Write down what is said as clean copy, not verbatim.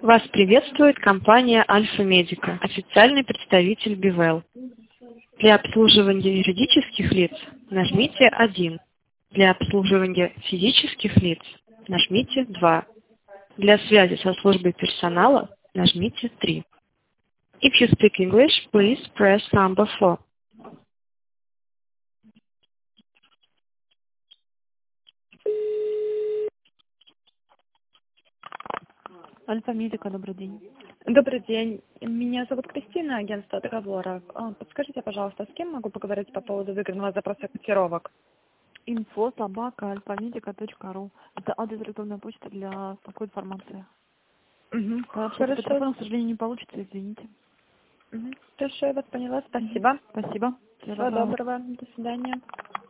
Вас приветствует компания Альфа-Медика, официальный представитель БИВЭЛ. Для обслуживания юридических лиц нажмите 1. Для обслуживания физических лиц нажмите 2. Для связи со службой персонала нажмите 3. If you speak English, please press number 4. Альфа-Медика, добрый день. Добрый день. Меня зовут Кристина, агентство договоров. Подскажите, пожалуйста, с кем могу поговорить по поводу выигранного запроса котировок? info@alfamedica.ru. Это адрес электронной почты для такой информации. Пообщаться по Хорошо. телефону, к сожалению, не получится, извините. Хорошо, я вас поняла. Спасибо. Спасибо. Всего доброго. До свидания.